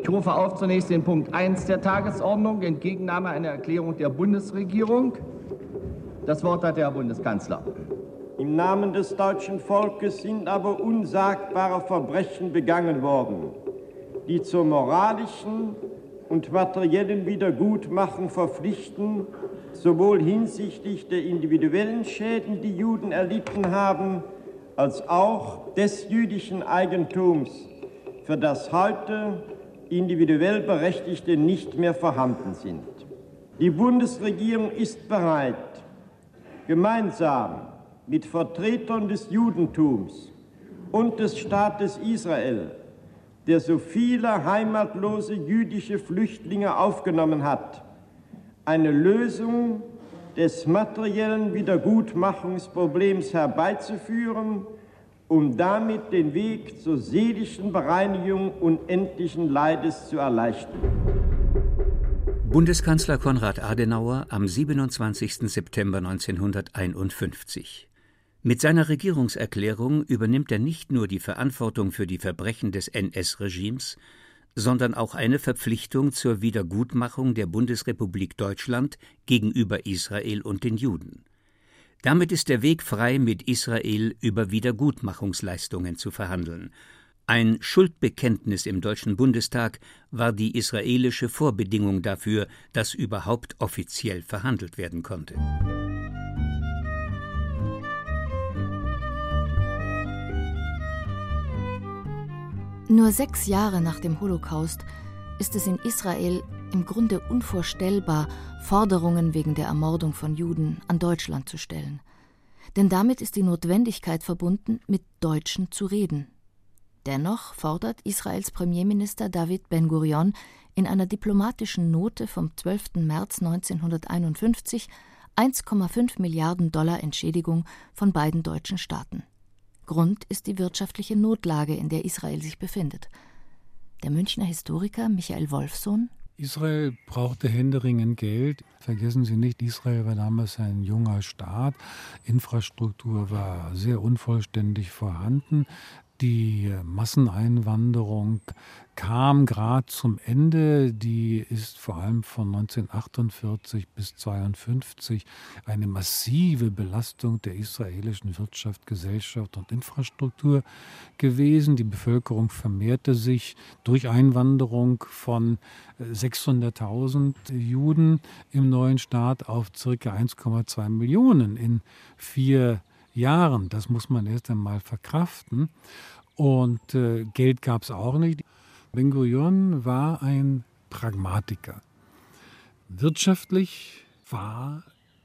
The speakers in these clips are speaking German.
Ich rufe auf zunächst den Punkt 1 der Tagesordnung, Entgegennahme einer Erklärung der Bundesregierung. Das Wort hat der Herr Bundeskanzler. Im Namen des deutschen Volkes sind aber unsagbare Verbrechen begangen worden, die zur moralischen und materiellen Wiedergutmachung verpflichten, sowohl hinsichtlich der individuellen Schäden, die Juden erlitten haben, als auch des jüdischen Eigentums, für das heute individuell Berechtigte nicht mehr vorhanden sind. Die Bundesregierung ist bereit, gemeinsam mit Vertretern des Judentums und des Staates Israel, der so viele heimatlose jüdische Flüchtlinge aufgenommen hat, eine Lösung des materiellen Wiedergutmachungsproblems herbeizuführen, um damit den Weg zur seelischen Bereinigung unendlichen Leides zu erleichtern. Bundeskanzler Konrad Adenauer am 27. September 1951. Mit seiner Regierungserklärung übernimmt er nicht nur die Verantwortung für die Verbrechen des NS-Regimes, sondern auch eine Verpflichtung zur Wiedergutmachung der Bundesrepublik Deutschland gegenüber Israel und den Juden. Damit ist der Weg frei, mit Israel über Wiedergutmachungsleistungen zu verhandeln. Ein Schuldbekenntnis im Deutschen Bundestag war die israelische Vorbedingung dafür, dass überhaupt offiziell verhandelt werden konnte. Nur 6 Jahre nach dem Holocaust ist es in Israel im Grunde unvorstellbar, Forderungen wegen der Ermordung von Juden an Deutschland zu stellen. Denn damit ist die Notwendigkeit verbunden, mit Deutschen zu reden. Dennoch fordert Israels Premierminister David Ben-Gurion in einer diplomatischen Note vom 12. März 1951 $1,5 Milliarden Entschädigung von beiden deutschen Staaten. Grund ist die wirtschaftliche Notlage, in der Israel sich befindet. Der Münchner Historiker Michael Wolffsohn: Israel brauchte händeringend Geld. Vergessen Sie nicht, Israel war damals ein junger Staat. Infrastruktur war sehr unvollständig vorhanden. Die Masseneinwanderung kam gerade zum Ende. Die ist vor allem von 1948 bis 1952 eine massive Belastung der israelischen Wirtschaft, Gesellschaft und Infrastruktur gewesen. Die Bevölkerung vermehrte sich durch Einwanderung von 600.000 Juden im neuen Staat auf ca. 1,2 Millionen in 4 Jahren. Das muss man erst einmal verkraften. Und Geld gab es auch nicht. Ben-Gurion war ein Pragmatiker. Wirtschaftlich war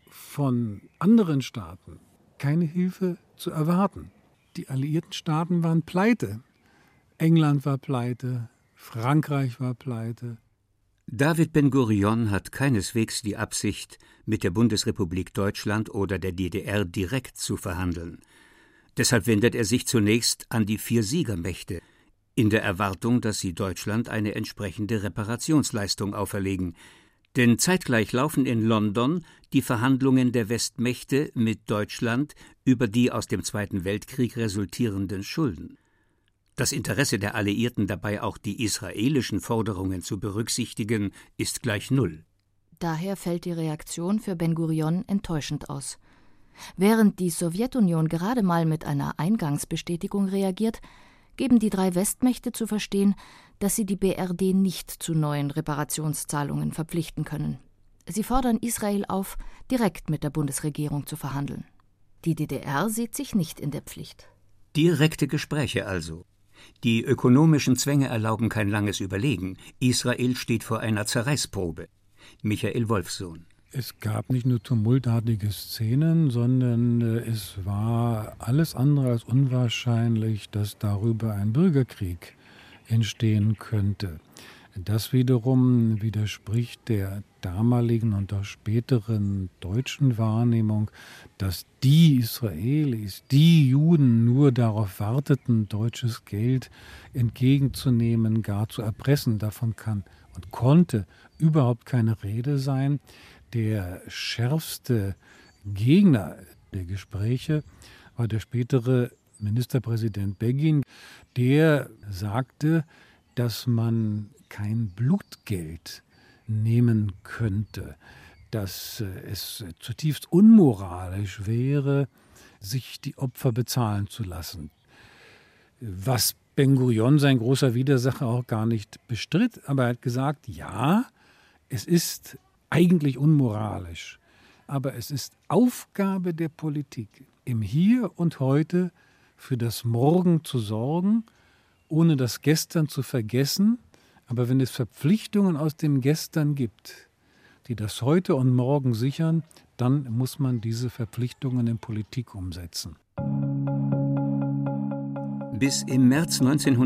von anderen Staaten keine Hilfe zu erwarten. Die alliierten Staaten waren pleite. England war pleite, Frankreich war pleite. David Ben-Gurion hat keineswegs die Absicht, mit der Bundesrepublik Deutschland oder der DDR direkt zu verhandeln. Deshalb wendet er sich zunächst an die 4 Siegermächte, in der Erwartung, dass sie Deutschland eine entsprechende Reparationsleistung auferlegen. Denn zeitgleich laufen in London die Verhandlungen der Westmächte mit Deutschland über die aus dem Zweiten Weltkrieg resultierenden Schulden. Das Interesse der Alliierten dabei, auch die israelischen Forderungen zu berücksichtigen, ist gleich null. Daher fällt die Reaktion für Ben-Gurion enttäuschend aus. Während die Sowjetunion gerade mal mit einer Eingangsbestätigung reagiert, geben die 3 Westmächte zu verstehen, dass sie die BRD nicht zu neuen Reparationszahlungen verpflichten können. Sie fordern Israel auf, direkt mit der Bundesregierung zu verhandeln. Die DDR sieht sich nicht in der Pflicht. Direkte Gespräche also. Die ökonomischen Zwänge erlauben kein langes Überlegen. Israel steht vor einer Zerreißprobe. Michael Wolffsohn: Es gab nicht nur tumultartige Szenen, sondern es war alles andere als unwahrscheinlich, dass darüber ein Bürgerkrieg entstehen könnte. Das wiederum widerspricht der damaligen und auch späteren deutschen Wahrnehmung, dass die Israelis, die Juden nur darauf warteten, deutsches Geld entgegenzunehmen, gar zu erpressen. Davon kann und konnte überhaupt keine Rede sein. Der schärfste Gegner der Gespräche war der spätere Ministerpräsident Begin. Der sagte, dass man kein Blutgeld nehmen könnte, dass es zutiefst unmoralisch wäre, sich die Opfer bezahlen zu lassen. Was Ben-Gurion, sein großer Widersacher, auch gar nicht bestritt, aber er hat gesagt, ja, es ist eigentlich unmoralisch, aber es ist Aufgabe der Politik, im Hier und Heute für das Morgen zu sorgen, ohne das Gestern zu vergessen. Aber wenn es Verpflichtungen aus dem Gestern gibt, die das Heute und Morgen sichern, dann muss man diese Verpflichtungen in Politik umsetzen. Bis im März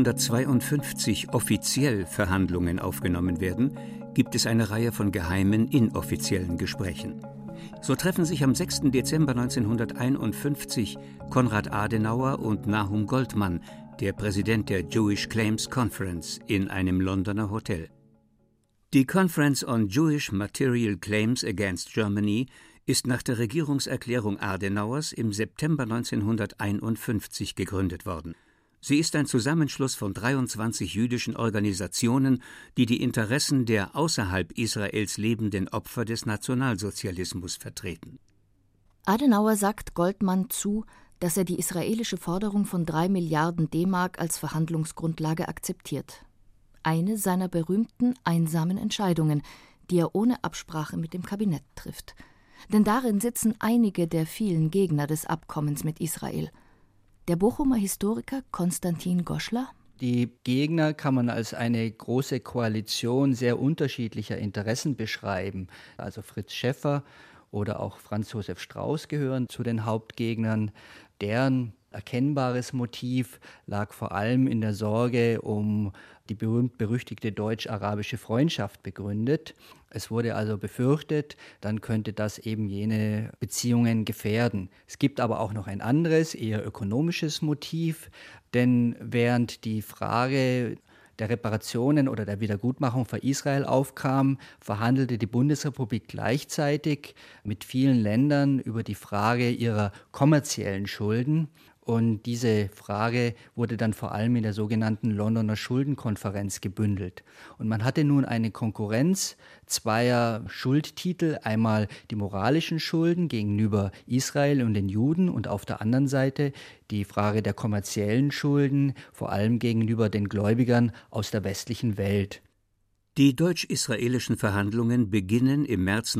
1952 offiziell Verhandlungen aufgenommen werden, gibt es eine Reihe von geheimen, inoffiziellen Gesprächen. So treffen sich am 6. Dezember 1951 Konrad Adenauer und Nahum Goldmann, der Präsident der Jewish Claims Conference, in einem Londoner Hotel. Die Conference on Jewish Material Claims Against Germany ist nach der Regierungserklärung Adenauers im September 1951 gegründet worden. Sie ist ein Zusammenschluss von 23 jüdischen Organisationen, die die Interessen der außerhalb Israels lebenden Opfer des Nationalsozialismus vertreten. Adenauer sagt Goldmann zu, dass er die israelische Forderung von 3 Milliarden D-Mark als Verhandlungsgrundlage akzeptiert. Eine seiner berühmten einsamen Entscheidungen, die er ohne Absprache mit dem Kabinett trifft. Denn darin sitzen einige der vielen Gegner des Abkommens mit Israel. Der Bochumer Historiker Konstantin Goschler: Die Gegner kann man als eine große Koalition sehr unterschiedlicher Interessen beschreiben. Also Fritz Schäffer oder auch Franz Josef Strauß gehören zu den Hauptgegnern. Deren erkennbares Motiv lag vor allem in der Sorge um die berühmt-berüchtigte deutsch-arabische Freundschaft begründet. Es wurde also befürchtet, dann könnte das eben jene Beziehungen gefährden. Es gibt aber auch noch ein anderes, eher ökonomisches Motiv, denn während die Frage der Reparationen oder der Wiedergutmachung für Israel aufkam, verhandelte die Bundesrepublik gleichzeitig mit vielen Ländern über die Frage ihrer kommerziellen Schulden. Und diese Frage wurde dann vor allem in der sogenannten Londoner Schuldenkonferenz gebündelt. Und man hatte nun eine Konkurrenz zweier Schuldtitel, einmal die moralischen Schulden gegenüber Israel und den Juden und auf der anderen Seite die Frage der kommerziellen Schulden, vor allem gegenüber den Gläubigern aus der westlichen Welt. Die deutsch-israelischen Verhandlungen beginnen im März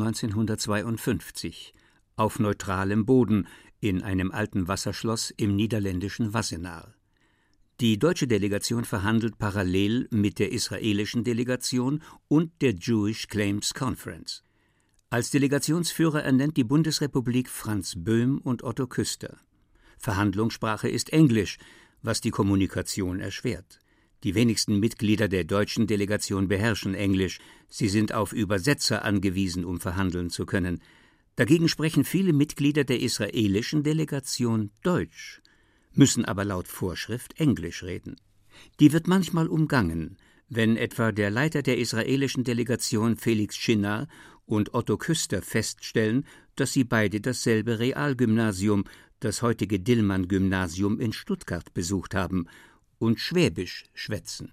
1952 auf neutralem Boden in einem alten Wasserschloss im niederländischen Wassenaar. Die deutsche Delegation verhandelt parallel mit der israelischen Delegation und der Jewish Claims Conference. Als Delegationsführer ernennt die Bundesrepublik Franz Böhm und Otto Küster. Verhandlungssprache ist Englisch, was die Kommunikation erschwert. Die wenigsten Mitglieder der deutschen Delegation beherrschen Englisch. Sie sind auf Übersetzer angewiesen, um verhandeln zu können. Dagegen sprechen viele Mitglieder der israelischen Delegation Deutsch, müssen aber laut Vorschrift Englisch reden. Die wird manchmal umgangen, wenn etwa der Leiter der israelischen Delegation Felix Schinner und Otto Küster feststellen, dass sie beide dasselbe Realgymnasium, das heutige Dillmann-Gymnasium in Stuttgart, besucht haben und Schwäbisch schwätzen.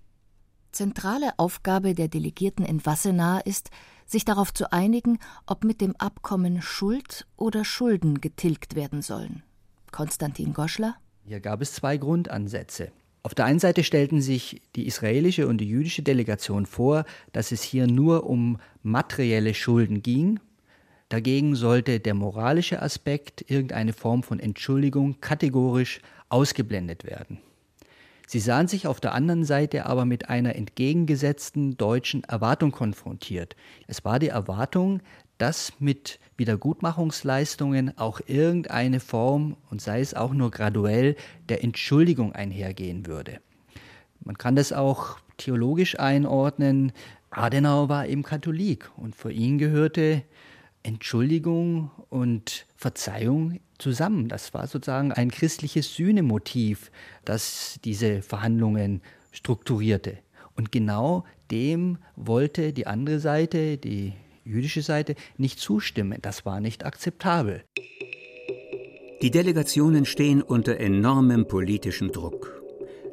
Zentrale Aufgabe der Delegierten in Wassenaar ist, sich darauf zu einigen, ob mit dem Abkommen Schuld oder Schulden getilgt werden sollen. Konstantin Goschler: Hier gab es zwei Grundansätze. Auf der einen Seite stellten sich die israelische und die jüdische Delegation vor, dass es hier nur um materielle Schulden ging. Dagegen sollte der moralische Aspekt, irgendeine Form von Entschuldigung, kategorisch ausgeblendet werden. Sie sahen sich auf der anderen Seite aber mit einer entgegengesetzten deutschen Erwartung konfrontiert. Es war die Erwartung, dass mit Wiedergutmachungsleistungen auch irgendeine Form, und sei es auch nur graduell, der Entschuldigung einhergehen würde. Man kann das auch theologisch einordnen. Adenauer war eben Katholik und für ihn gehörte Entschuldigung und Verzeihung zusammen. Das war sozusagen ein christliches Sühnemotiv, das diese Verhandlungen strukturierte. Und genau dem wollte die andere Seite, die jüdische Seite, nicht zustimmen. Das war nicht akzeptabel. Die Delegationen stehen unter enormem politischen Druck.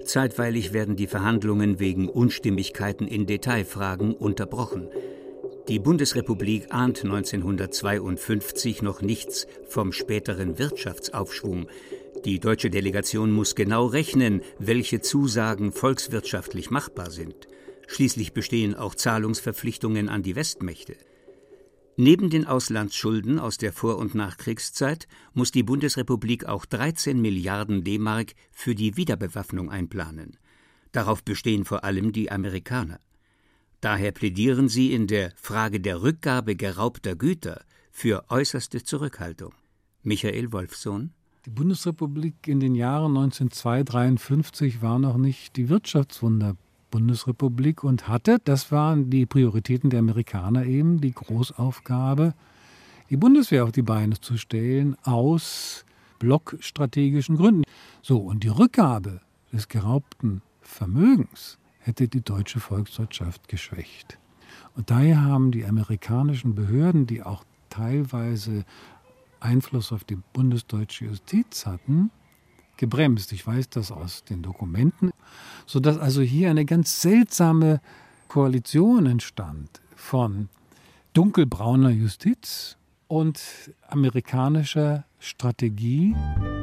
Zeitweilig werden die Verhandlungen wegen Unstimmigkeiten in Detailfragen unterbrochen. Die Bundesrepublik ahnt 1952 noch nichts vom späteren Wirtschaftsaufschwung. Die deutsche Delegation muss genau rechnen, welche Zusagen volkswirtschaftlich machbar sind. Schließlich bestehen auch Zahlungsverpflichtungen an die Westmächte. Neben den Auslandsschulden aus der Vor- und Nachkriegszeit muss die Bundesrepublik auch 13 Milliarden D-Mark für die Wiederbewaffnung einplanen. Darauf bestehen vor allem die Amerikaner. Daher plädieren sie in der Frage der Rückgabe geraubter Güter für äußerste Zurückhaltung. Michael Wolffsohn. Die Bundesrepublik in den Jahren 1952 war noch nicht die Wirtschaftswunder-Bundesrepublik und hatte, das waren die Prioritäten der Amerikaner eben, die Großaufgabe, die Bundeswehr auf die Beine zu stellen, aus blockstrategischen Gründen. So, und die Rückgabe des geraubten Vermögens hätte die deutsche Volkswirtschaft geschwächt. Und daher haben die amerikanischen Behörden, die auch teilweise Einfluss auf die bundesdeutsche Justiz hatten, gebremst. Ich weiß das aus den Dokumenten, sodass also hier eine ganz seltsame Koalition entstand von dunkelbrauner Justiz und amerikanischer Strategie.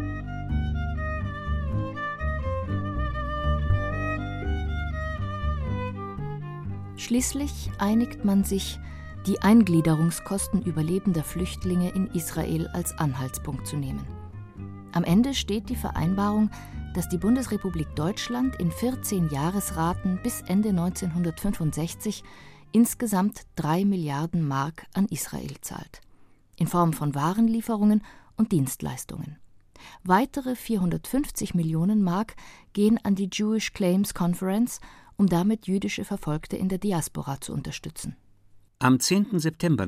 Schließlich einigt man sich, die Eingliederungskosten überlebender Flüchtlinge in Israel als Anhaltspunkt zu nehmen. Am Ende steht die Vereinbarung, dass die Bundesrepublik Deutschland in 14 Jahresraten bis Ende 1965 insgesamt 3 Milliarden Mark an Israel zahlt, in Form von Warenlieferungen und Dienstleistungen. Weitere 450 Millionen Mark gehen an die Jewish Claims Conference, um damit jüdische Verfolgte in der Diaspora zu unterstützen. Am 10. September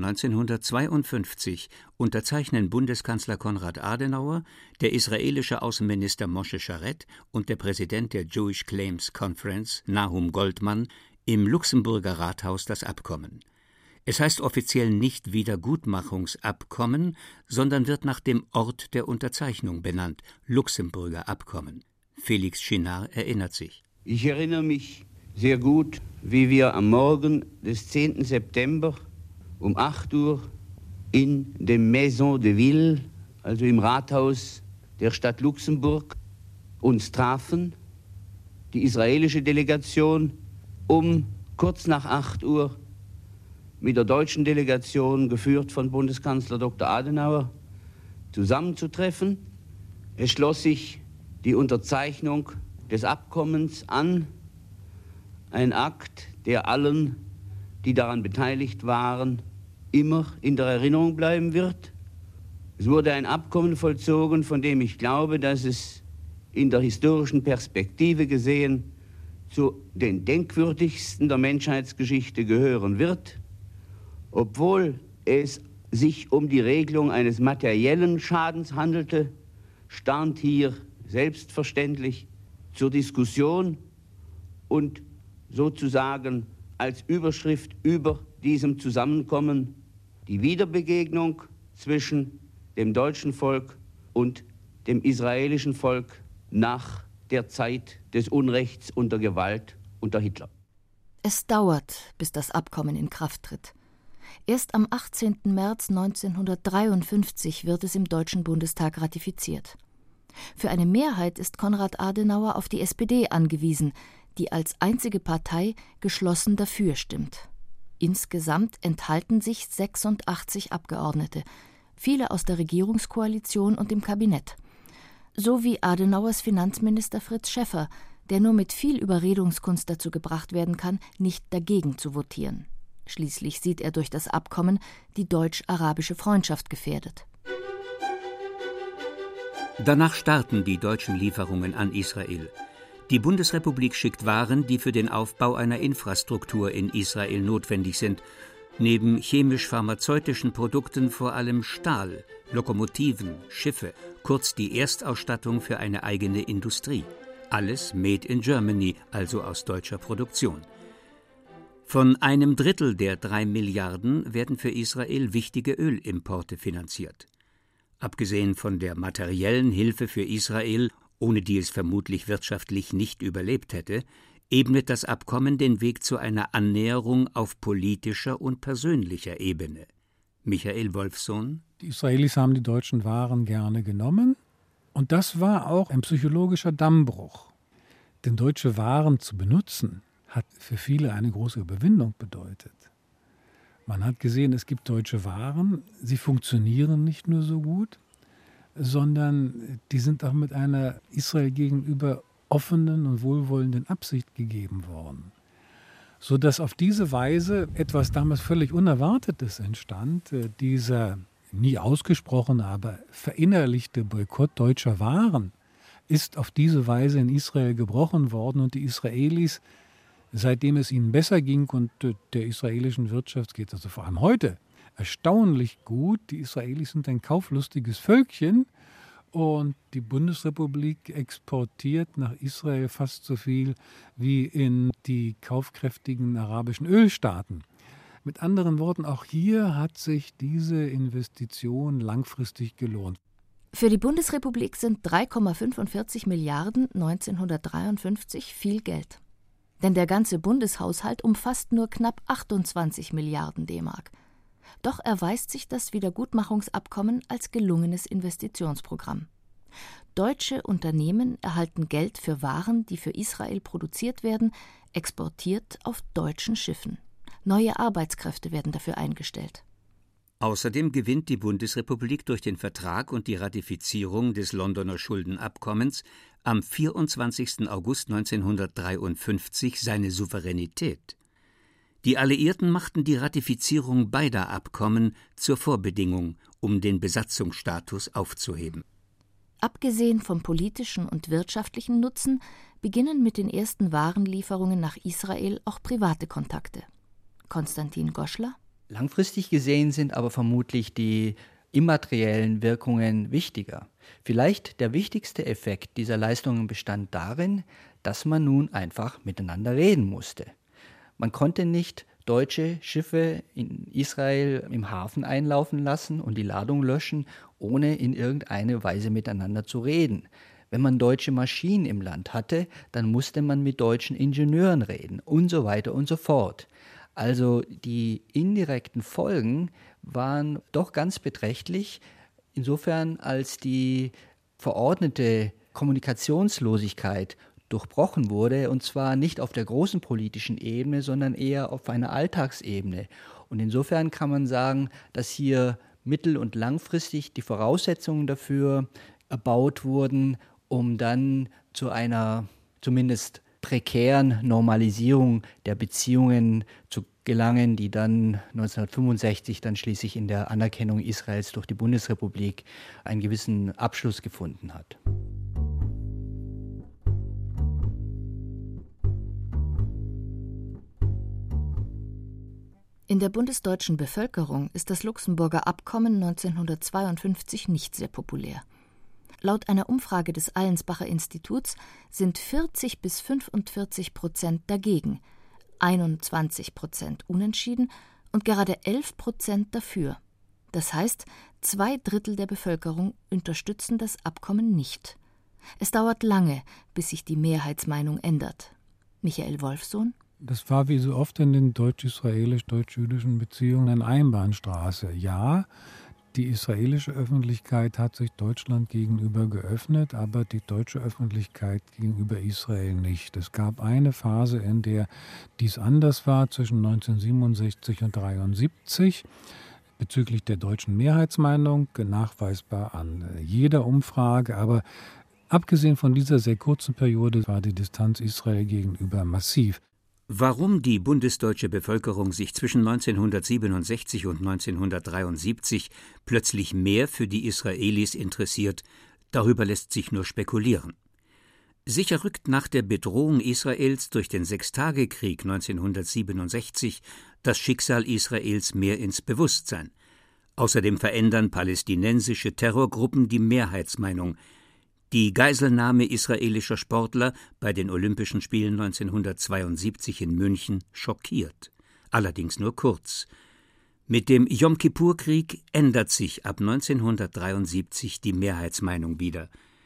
1952 unterzeichnen Bundeskanzler Konrad Adenauer, der israelische Außenminister Moshe Sharett und der Präsident der Jewish Claims Conference, Nahum Goldmann, im Luxemburger Rathaus das Abkommen. Es heißt offiziell nicht Wiedergutmachungsabkommen, sondern wird nach dem Ort der Unterzeichnung benannt, Luxemburger Abkommen. Felix Chinard erinnert sich. Ich erinnere mich sehr gut, wie wir am Morgen des 10. September um 8 Uhr in dem Maison de Ville, also im Rathaus der Stadt Luxemburg, uns trafen, die israelische Delegation, um kurz nach 8 Uhr mit der deutschen Delegation, geführt von Bundeskanzler Dr. Adenauer, zusammenzutreffen. Es schloss sich die Unterzeichnung des Abkommens an, ein Akt, der allen, die daran beteiligt waren, immer in der Erinnerung bleiben wird. Es wurde ein Abkommen vollzogen, von dem ich glaube, dass es in der historischen Perspektive gesehen zu den denkwürdigsten der Menschheitsgeschichte gehören wird, obwohl es sich um die Regelung eines materiellen Schadens handelte, stand hier selbstverständlich zur Diskussion und sozusagen als Überschrift über diesem Zusammenkommen die Wiederbegegnung zwischen dem deutschen Volk und dem israelischen Volk nach der Zeit des Unrechts und der Gewalt unter Hitler. Es dauert, bis das Abkommen in Kraft tritt. Erst am 18. März 1953 wird es im Deutschen Bundestag ratifiziert. Für eine Mehrheit ist Konrad Adenauer auf die SPD angewiesen, die als einzige Partei geschlossen dafür stimmt. Insgesamt enthalten sich 86 Abgeordnete, viele aus der Regierungskoalition und dem Kabinett. So wie Adenauers Finanzminister Fritz Schäffer, der nur mit viel Überredungskunst dazu gebracht werden kann, nicht dagegen zu votieren. Schließlich sieht er durch das Abkommen die deutsch-arabische Freundschaft gefährdet. Danach starten die deutschen Lieferungen an Israel. Die Bundesrepublik schickt Waren, die für den Aufbau einer Infrastruktur in Israel notwendig sind. Neben chemisch-pharmazeutischen Produkten vor allem Stahl, Lokomotiven, Schiffe, kurz die Erstausstattung für eine eigene Industrie. Alles made in Germany, also aus deutscher Produktion. Von einem Drittel der 3 Milliarden werden für Israel wichtige Ölimporte finanziert. Abgesehen von der materiellen Hilfe für Israel ohne die es vermutlich wirtschaftlich nicht überlebt hätte, ebnet das Abkommen den Weg zu einer Annäherung auf politischer und persönlicher Ebene. Michael Wolffsohn: Die Israelis haben die deutschen Waren gerne genommen, und das war auch ein psychologischer Dammbruch. Denn deutsche Waren zu benutzen, hat für viele eine große Überwindung bedeutet. Man hat gesehen, es gibt deutsche Waren, sie funktionieren nicht nur so gut, sondern die sind auch mit einer Israel gegenüber offenen und wohlwollenden Absicht gegeben worden. Sodass auf diese Weise etwas damals völlig Unerwartetes entstand, dieser nie ausgesprochene, aber verinnerlichte Boykott deutscher Waren ist auf diese Weise in Israel gebrochen worden, und die Israelis, seitdem es ihnen besser ging und der israelischen Wirtschaft geht also vor allem heute erstaunlich gut, die Israelis sind ein kauflustiges Völkchen, und die Bundesrepublik exportiert nach Israel fast so viel wie in die kaufkräftigen arabischen Ölstaaten. Mit anderen Worten, auch hier hat sich diese Investition langfristig gelohnt. Für die Bundesrepublik sind 3,45 Milliarden 1953 viel Geld. Denn der ganze Bundeshaushalt umfasst nur knapp 28 Milliarden D-Mark. Doch erweist sich das Wiedergutmachungsabkommen als gelungenes Investitionsprogramm. Deutsche Unternehmen erhalten Geld für Waren, die für Israel produziert werden, exportiert auf deutschen Schiffen. Neue Arbeitskräfte werden dafür eingestellt. Außerdem gewinnt die Bundesrepublik durch den Vertrag und die Ratifizierung des Londoner Schuldenabkommens am 24. August 1953 seine Souveränität. Die Alliierten machten die Ratifizierung beider Abkommen zur Vorbedingung, um den Besatzungsstatus aufzuheben. Abgesehen vom politischen und wirtschaftlichen Nutzen beginnen mit den ersten Warenlieferungen nach Israel auch private Kontakte. Konstantin Goschler: Langfristig gesehen sind aber vermutlich die immateriellen Wirkungen wichtiger. Vielleicht der wichtigste Effekt dieser Leistungen bestand darin, dass man nun einfach miteinander reden musste. Man konnte nicht deutsche Schiffe in Israel im Hafen einlaufen lassen und die Ladung löschen, ohne in irgendeine Weise miteinander zu reden. Wenn man deutsche Maschinen im Land hatte, dann musste man mit deutschen Ingenieuren reden und so weiter und so fort. Also die indirekten Folgen waren doch ganz beträchtlich, insofern als die verordnete Kommunikationslosigkeit durchbrochen wurde, und zwar nicht auf der großen politischen Ebene, sondern eher auf einer Alltagsebene. Und insofern kann man sagen, dass hier mittel- und langfristig die Voraussetzungen dafür erbaut wurden, um dann zu einer zumindest prekären Normalisierung der Beziehungen zu gelangen, die dann 1965 dann schließlich in der Anerkennung Israels durch die Bundesrepublik einen gewissen Abschluss gefunden hat. In der bundesdeutschen Bevölkerung ist das Luxemburger Abkommen 1952 nicht sehr populär. Laut einer Umfrage des Allensbacher Instituts sind 40-45% dagegen, 21% unentschieden und gerade 11% dafür. Das heißt, 2/3 der Bevölkerung unterstützen das Abkommen nicht. Es dauert lange, bis sich die Mehrheitsmeinung ändert. Michael Wolffsohn: Das war wie so oft in den deutsch-israelisch-deutsch-jüdischen Beziehungen eine Einbahnstraße. Ja, die israelische Öffentlichkeit hat sich Deutschland gegenüber geöffnet, aber die deutsche Öffentlichkeit gegenüber Israel nicht. Es gab eine Phase, in der dies anders war, zwischen 1967 und 1973, bezüglich der deutschen Mehrheitsmeinung, nachweisbar an jeder Umfrage. Aber abgesehen von dieser sehr kurzen Periode war die Distanz Israel gegenüber massiv. Warum die bundesdeutsche Bevölkerung sich zwischen 1967 und 1973 plötzlich mehr für die Israelis interessiert, darüber lässt sich nur spekulieren. Sicher rückt nach der Bedrohung Israels durch den Sechstagekrieg 1967 das Schicksal Israels mehr ins Bewusstsein. Außerdem verändern palästinensische Terrorgruppen die Mehrheitsmeinung. Die Geiselnahme israelischer Sportler bei den Olympischen Spielen 1972 in München schockiert, allerdings nur kurz. Mit dem Jom-Kippur-Krieg ändert sich ab 1973 die Mehrheitsmeinung wieder.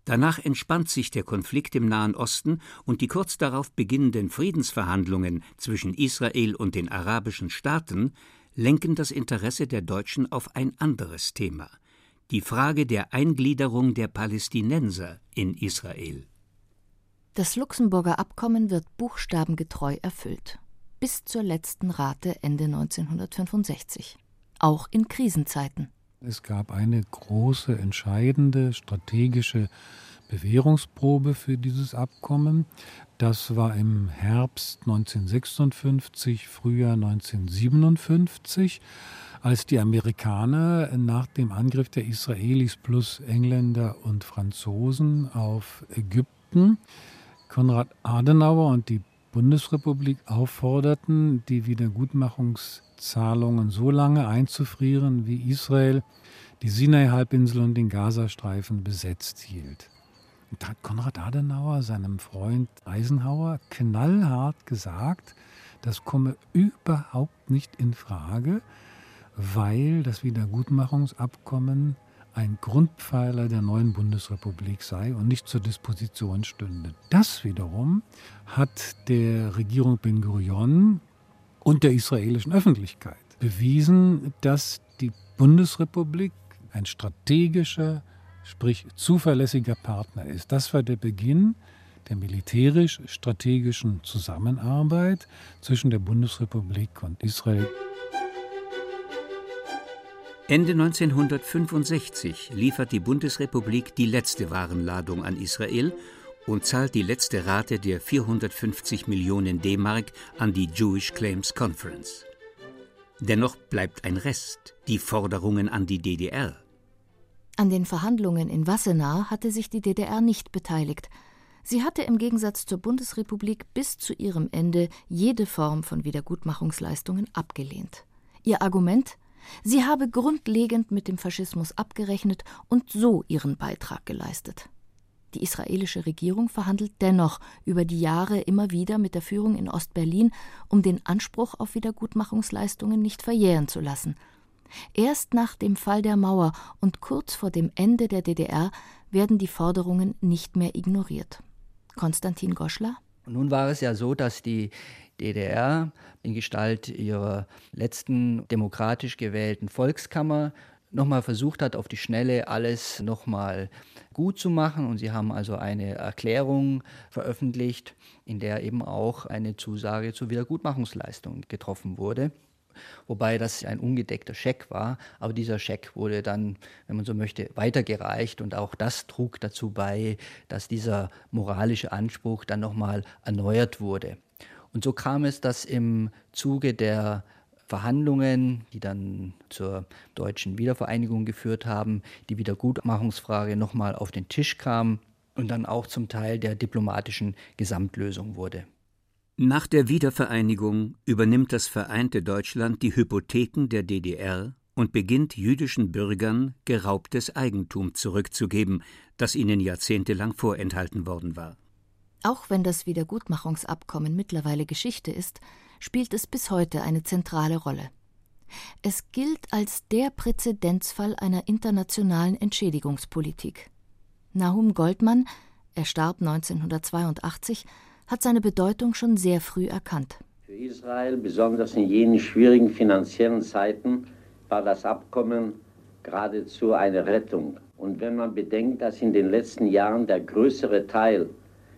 Danach entspannt sich der Konflikt im Nahen Osten und die kurz darauf beginnenden Friedensverhandlungen zwischen Israel und den arabischen Staaten lenken das Interesse der Deutschen auf ein anderes Thema: die Frage der Eingliederung der Palästinenser in Israel. Das Luxemburger Abkommen wird buchstabengetreu erfüllt. Bis zur letzten Rate Ende 1965. Auch in Krisenzeiten. Es gab eine große, entscheidende, strategische Bewährungsprobe für dieses Abkommen. Das war im Herbst 1956, Frühjahr 1957, als die Amerikaner nach dem Angriff der Israelis plus Engländer und Franzosen auf Ägypten Konrad Adenauer und die Bundesrepublik aufforderten, die Wiedergutmachungszahlungen so lange einzufrieren, wie Israel die Sinai-Halbinsel und den Gazastreifen besetzt hielt. Und da hat Konrad Adenauer seinem Freund Eisenhower knallhart gesagt, das komme überhaupt nicht in Frage, weil das Wiedergutmachungsabkommen ein Grundpfeiler der neuen Bundesrepublik sei und nicht zur Disposition stünde. Das wiederum hat der Regierung Ben-Gurion und der israelischen Öffentlichkeit bewiesen, dass die Bundesrepublik ein strategischer, sprich zuverlässiger Partner ist. Das war der Beginn der militärisch-strategischen Zusammenarbeit zwischen der Bundesrepublik und Israel. Ende 1965 liefert die Bundesrepublik die letzte Warenladung an Israel und zahlt die letzte Rate der 450 Millionen D-Mark an die Jewish Claims Conference. Dennoch bleibt ein Rest, die Forderungen an die DDR. An den Verhandlungen in Wassenaar hatte sich die DDR nicht beteiligt. Sie hatte im Gegensatz zur Bundesrepublik bis zu ihrem Ende jede Form von Wiedergutmachungsleistungen abgelehnt. Ihr Argument: Sie habe grundlegend mit dem Faschismus abgerechnet und so ihren Beitrag geleistet. Die israelische Regierung verhandelt dennoch über die Jahre immer wieder mit der Führung in Ostberlin, um den Anspruch auf Wiedergutmachungsleistungen nicht verjähren zu lassen. Erst nach dem Fall der Mauer und kurz vor dem Ende der DDR werden die Forderungen nicht mehr ignoriert. Konstantin Goschler? Nun war es ja so, dass die DDR in Gestalt ihrer letzten demokratisch gewählten Volkskammer nochmal versucht hat, auf die Schnelle alles nochmal gut zu machen. Und sie haben also eine Erklärung veröffentlicht, in der eben auch eine Zusage zur Wiedergutmachungsleistung getroffen wurde. Wobei das ein ungedeckter Scheck war, aber dieser Scheck wurde dann, wenn man so möchte, weitergereicht und auch das trug dazu bei, dass dieser moralische Anspruch dann nochmal erneuert wurde. Und so kam es, dass im Zuge der Verhandlungen, die dann zur deutschen Wiedervereinigung geführt haben, die Wiedergutmachungsfrage nochmal auf den Tisch kam und dann auch zum Teil der diplomatischen Gesamtlösung wurde. Nach der Wiedervereinigung übernimmt das vereinte Deutschland die Hypotheken der DDR und beginnt jüdischen Bürgern geraubtes Eigentum zurückzugeben, das ihnen jahrzehntelang vorenthalten worden war. Auch wenn das Wiedergutmachungsabkommen mittlerweile Geschichte ist, spielt es bis heute eine zentrale Rolle. Es gilt als der Präzedenzfall einer internationalen Entschädigungspolitik. Nahum Goldmann, er starb 1982, hat seine Bedeutung schon sehr früh erkannt. Für Israel, besonders in jenen schwierigen finanziellen Zeiten, war das Abkommen geradezu eine Rettung. Und wenn man bedenkt, dass in den letzten Jahren der größere Teil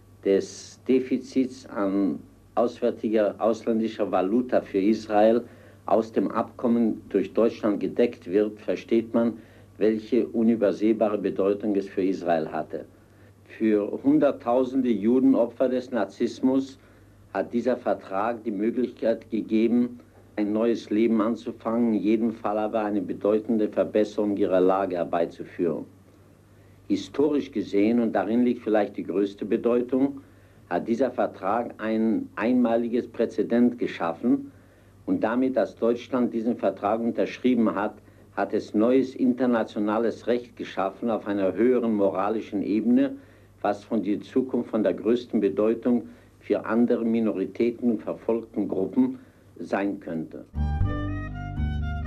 des Defizits an ausländischer Valuta für Israel aus dem Abkommen durch Deutschland gedeckt wird, versteht man, welche unübersehbare Bedeutung es für Israel hatte. Für Hunderttausende Judenopfer des Nazismus hat dieser Vertrag die Möglichkeit gegeben, ein neues Leben anzufangen, in jedem Fall aber eine bedeutende Verbesserung ihrer Lage herbeizuführen. Historisch gesehen, und darin liegt vielleicht die größte Bedeutung, hat dieser Vertrag ein einmaliges Präzedent geschaffen und damit, dass Deutschland diesen Vertrag unterschrieben hat, hat es neues internationales Recht geschaffen auf einer höheren moralischen Ebene, was von der Zukunft von der größten Bedeutung für andere Minoritäten und verfolgten Gruppen sein könnte.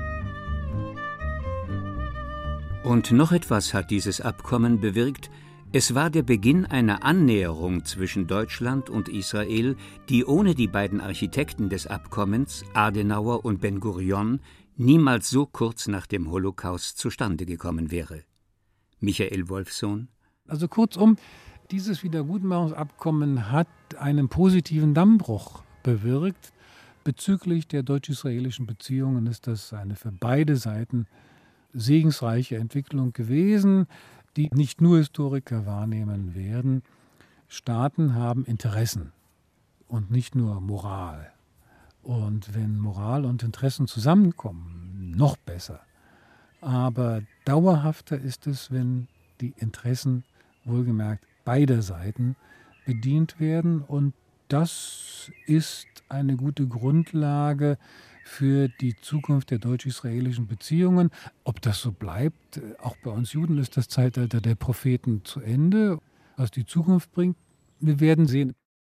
Und noch etwas hat dieses Abkommen bewirkt: Es war der Beginn einer Annäherung zwischen Deutschland und Israel, die ohne die beiden Architekten des Abkommens, Adenauer und Ben-Gurion, niemals so kurz nach dem Holocaust zustande gekommen wäre. Michael Wolffsohn. Also kurzum, dieses Wiedergutmachungsabkommen hat einen positiven Dammbruch bewirkt. Bezüglich der deutsch-israelischen Beziehungen ist das eine für beide Seiten segensreiche Entwicklung gewesen, die nicht nur Historiker wahrnehmen werden. Staaten haben Interessen und nicht nur Moral. Und wenn Moral und Interessen zusammenkommen, noch besser. Aber dauerhafter ist es, wenn die Interessen, wohlgemerkt beider Seiten, bedient werden. Und das ist eine gute Grundlage für die Zukunft der deutsch-israelischen Beziehungen. Ob das so bleibt, auch bei uns Juden ist das Zeitalter der Propheten zu Ende. Was die Zukunft bringt, wir werden sehen.